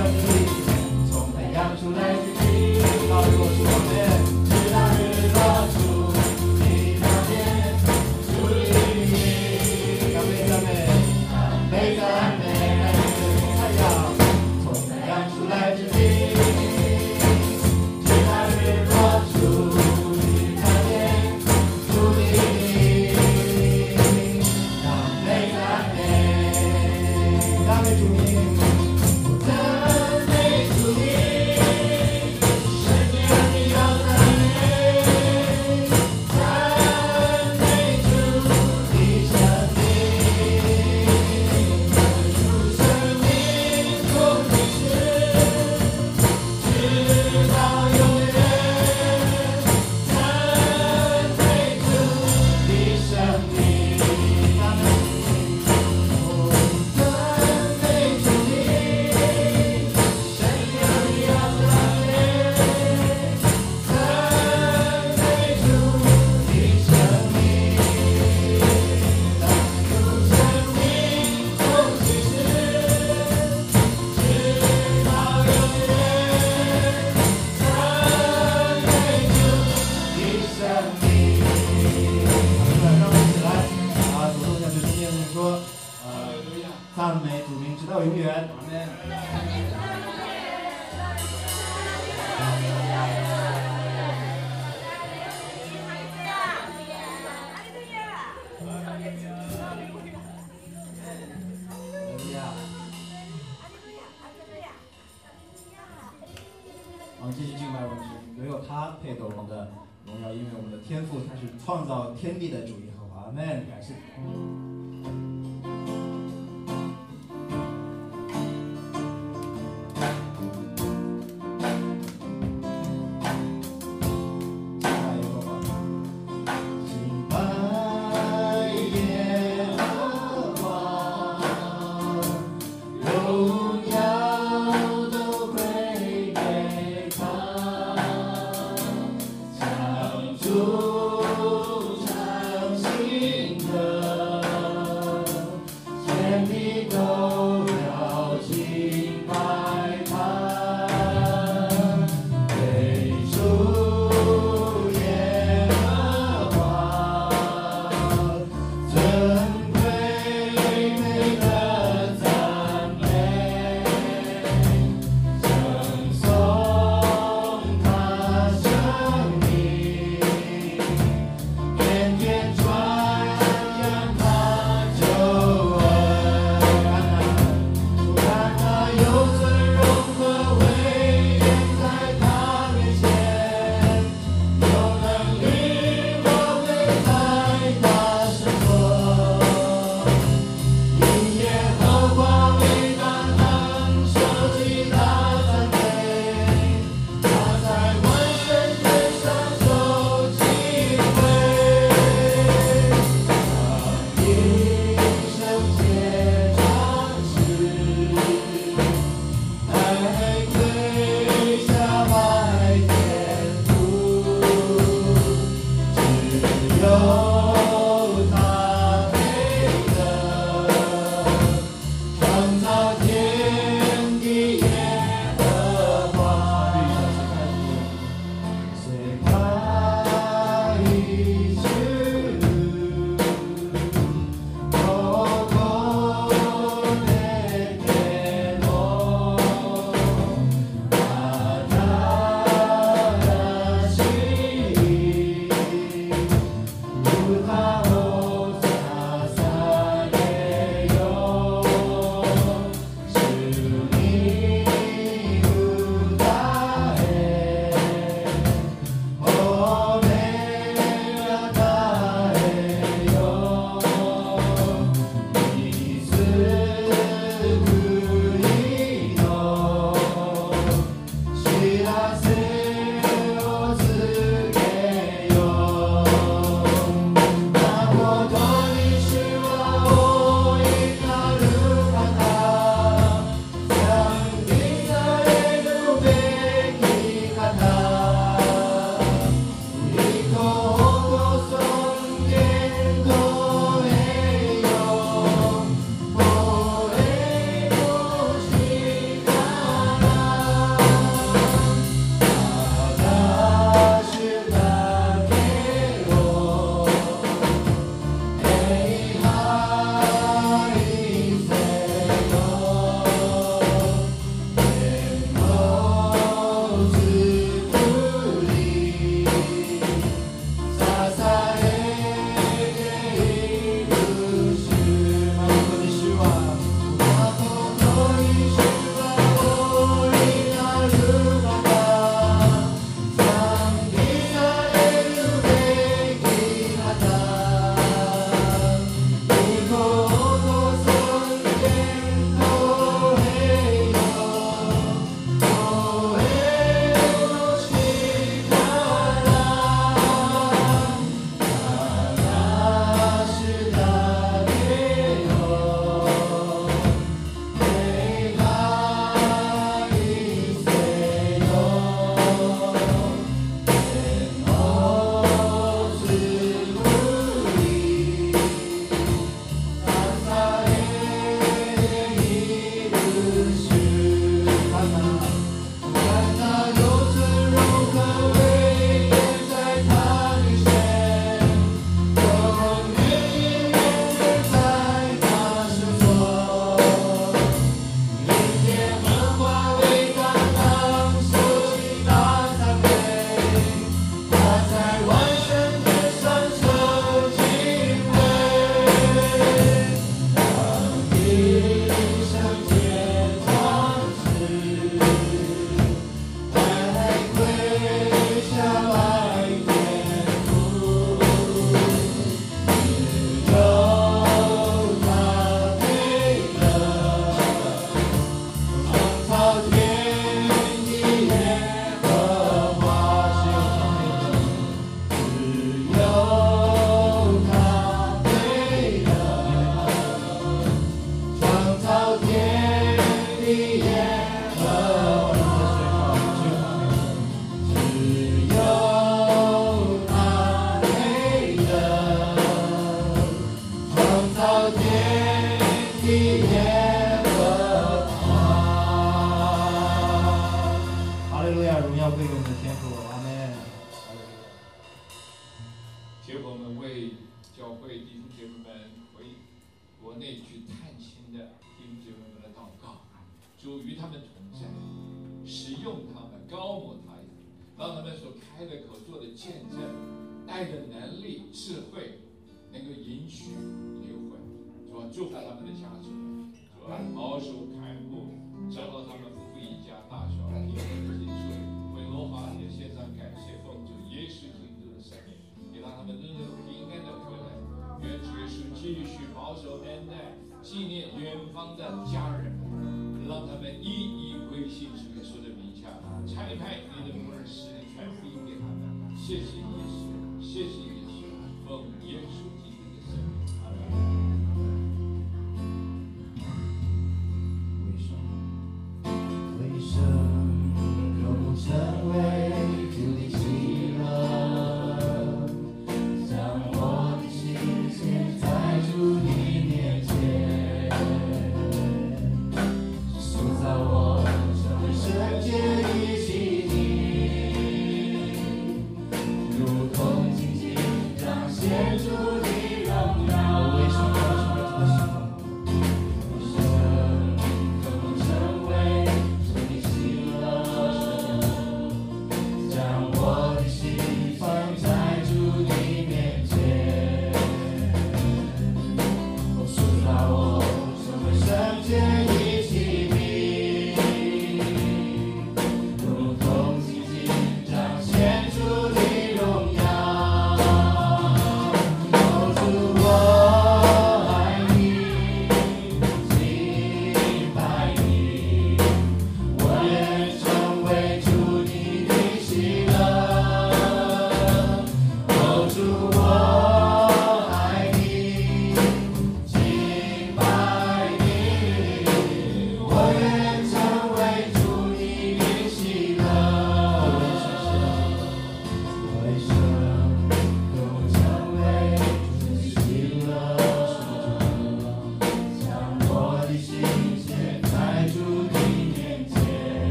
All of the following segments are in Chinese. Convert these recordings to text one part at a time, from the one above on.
这些敬拜完全唯有他配得我们的荣耀，因为我们的天父他是创造天地的主耶和华。阿门，感谢。 尊贵美的赞美。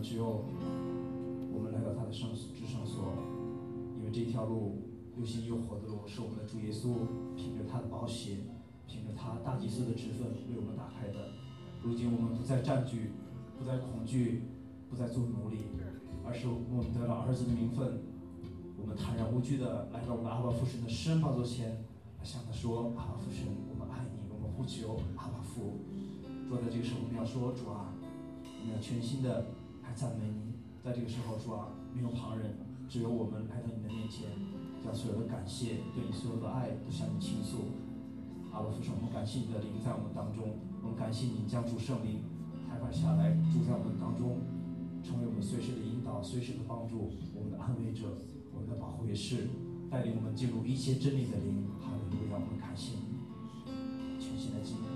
只有我们来到他的至圣所，因为这一条路又新又活的路是我们的主耶稣凭着他的宝血，凭着他大祭司的职分为我们打开的。如今我们不再占据，不再恐惧，不再做奴隶，而是我们得了儿子的名分。我们坦然无惧的来到我们阿爸父神的施恩宝座前，向他说：阿爸父神，我们爱你，我们呼求阿爸父。主啊，在这个时候我们要说：主啊，我们要全心的来赞美你。在这个时候，主啊，没有旁人，只有我们来到你的面前，将所有的感谢，对你所有的爱都向你倾诉。阿爸父神，我们感谢你的灵在我们当中，我们感谢你将主圣灵开放下来，住在我们当中，成为我们随时的引导，随时的帮助，我们的安慰者，我们的保护也是带领我们进入一切真理的灵。哈利路亚，我们感谢你，全心的敬拜，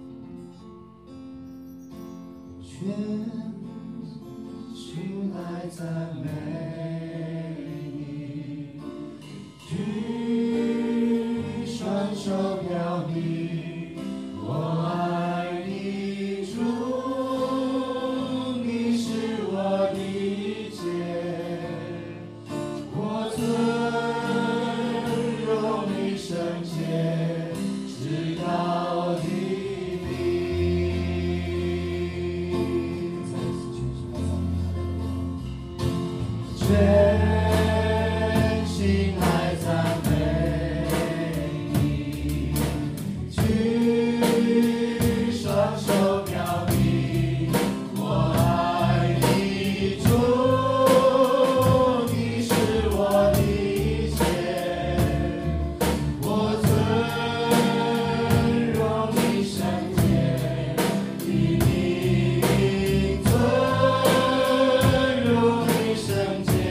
全心来赞美你，举双手表明我爱你，主，你是我的一切，我尊荣你圣洁至高的全心来赞美你，举双手表明我爱你，主，你是我的一切，我尊荣你圣洁的名，尊荣你圣洁。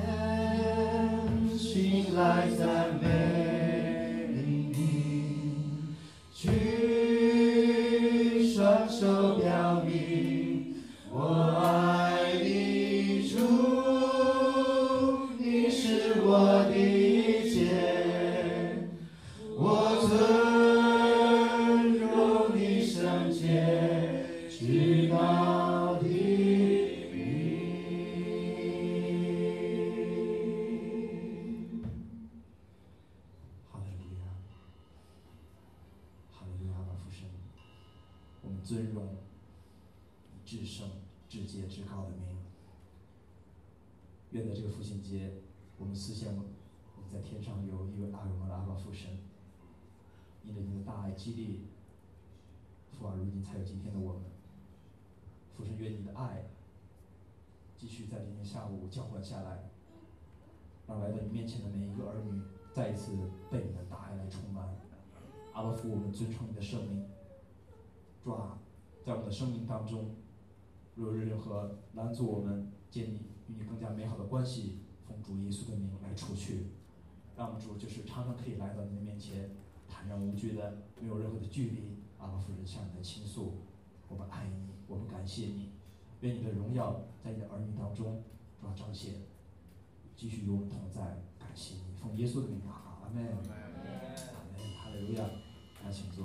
来赞美你， 尊荣你至圣、至洁、至高的名。愿在这个父亲节，我们思想我们在天上有一位爱我们的阿爸父神，因着你的大爱激励，父而如今才有今天的我们。父神，愿你的爱继续在今天下午浇灌下来，让来到你面前的每一个儿女再一次被你的大爱来充满。阿爸父，我们尊崇你的圣名。主啊，在我们的生命当中，若有任何拦阻我们建立与你更加美好的关系，奉主耶稣的名来除去。让我们主就是常常可以来到你的面前，坦然无惧的，没有任何的距离。阿爸父神向你的倾诉，我们爱你，我们感谢你。愿你的荣耀在你的儿女当中主要彰显，继续与我们同在。感谢你，奉耶稣的名啊，阿门，阿门，哈利路亚。来，请坐。